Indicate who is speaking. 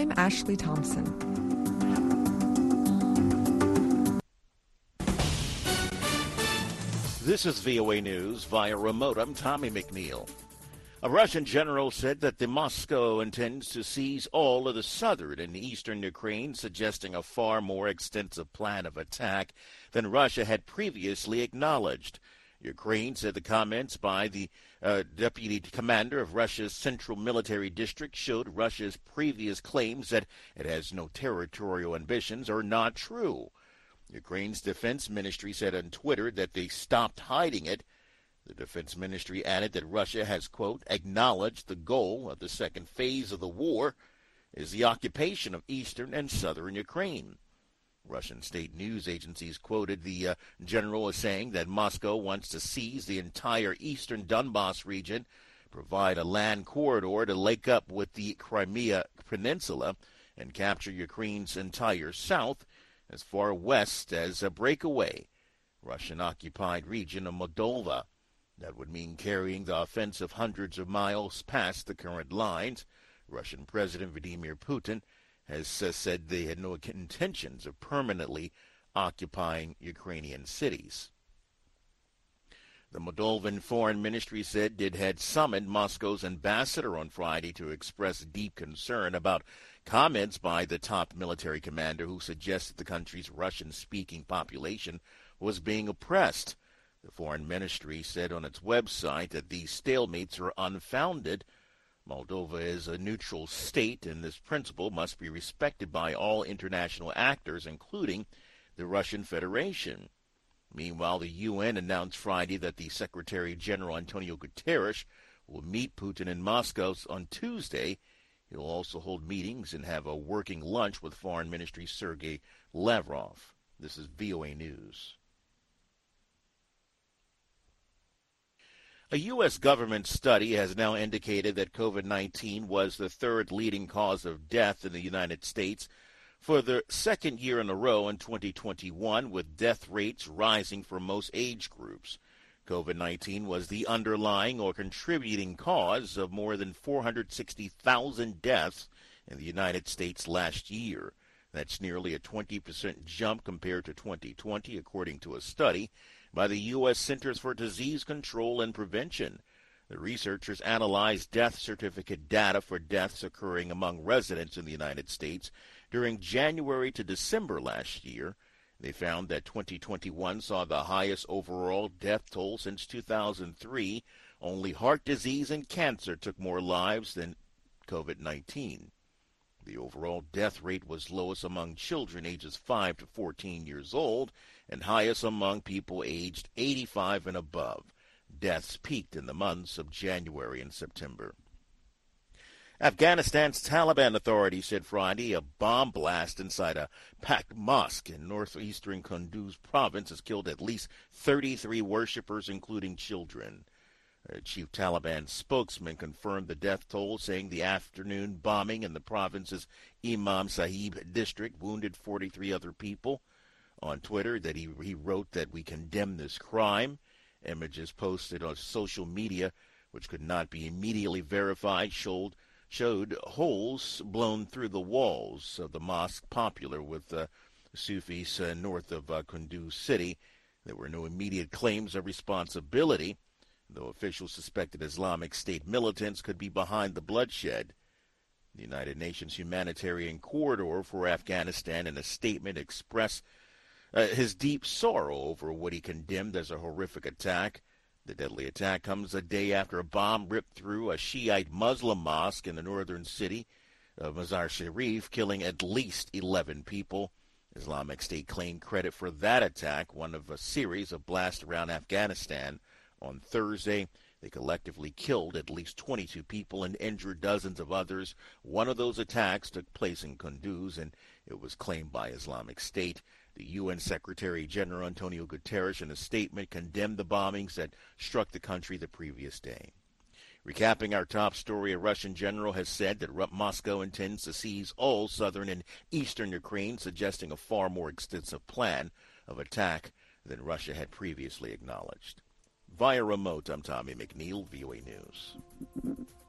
Speaker 1: I'm Ashley Thompson.
Speaker 2: This is VOA News via remote. I'm Tommy McNeil. A Russian general said that Moscow intends to seize all of the southern and eastern Ukraine, suggesting a far more extensive plan of attack than Russia had previously acknowledged. Ukraine said the comments by the deputy commander of Russia's Central Military District showed Russia's previous claims that it has no territorial ambitions are not true. Ukraine's defense ministry said on Twitter that they stopped hiding it. The defense ministry added that Russia has, quote, acknowledged the goal of the second phase of the war is the occupation of eastern and southern Ukraine. Russian state news agencies quoted the general as saying that Moscow wants to seize the entire eastern Donbas region, provide a land corridor to link up with the Crimea Peninsula, and capture Ukraine's entire south as far west as a breakaway Russian-occupied region of Moldova. That would mean carrying the offensive hundreds of miles past the current lines. Russian President Vladimir Putin has said they had no intentions of permanently occupying Ukrainian cities. The Moldovan Foreign Ministry said it had summoned Moscow's ambassador on Friday to express deep concern about comments by the top military commander who suggested the country's Russian-speaking population was being oppressed. The Foreign Ministry said on its website that these stalemates are unfounded. Moldova is a neutral state, and this principle must be respected by all international actors, including the Russian Federation. Meanwhile, the UN announced Friday that the Secretary General Antonio Guterres will meet Putin in Moscow on Tuesday. He'll also hold meetings and have a working lunch with Foreign Ministry Sergei Lavrov. This is VOA News. A U.S. government study has now indicated that COVID-19 was the third leading cause of death in the United States for the second year in a row in 2021, with death rates rising for most age groups. COVID-19 was the underlying or contributing cause of more than 460,000 deaths in the United States last year. That's nearly a 20% jump compared to 2020, according to a study by the U.S. Centers for Disease Control and Prevention. The researchers analyzed death certificate data for deaths occurring among residents in the United States during January to December last year. They found that 2021 saw the highest overall death toll since 2003. Only heart disease and cancer took more lives than COVID-19. The overall death rate was lowest among children ages 5 to 14 years old and highest among people aged 85 and above. Deaths peaked in the months of January and September. Afghanistan's Taliban authorities said Friday a bomb blast inside a packed mosque in northeastern Kunduz province has killed at least 33 worshippers, including children. A chief Taliban spokesman confirmed the death toll, saying the afternoon bombing in the province's Imam Sahib district wounded 43 other people. On Twitter, that he wrote that we condemn this crime. Images posted on social media, which could not be immediately verified, showed holes blown through the walls of the mosque popular with Sufis north of Kunduz city. There were no immediate claims of responsibility, though officials suspected Islamic State militants could be behind the bloodshed. The United Nations Humanitarian Corridor for Afghanistan, in a statement, expressed his deep sorrow over what he condemned as a horrific attack. The deadly attack comes a day after a bomb ripped through a Shiite Muslim mosque in the northern city of Mazar-Sharif, killing at least 11 people. Islamic State claimed credit for that attack, one of a series of blasts around Afghanistan. On Thursday, they collectively killed at least 22 people and injured dozens of others. One of those attacks took place in Kunduz, and it was claimed by Islamic State. The UN Secretary General Antonio Guterres, in a statement, condemned the bombings that struck the country the previous day. Recapping our top story, a Russian general has said that Moscow intends to seize all southern and eastern Ukraine, suggesting a far more extensive plan of attack than Russia had previously acknowledged. Via remote, I'm Tommy McNeil, VOA News.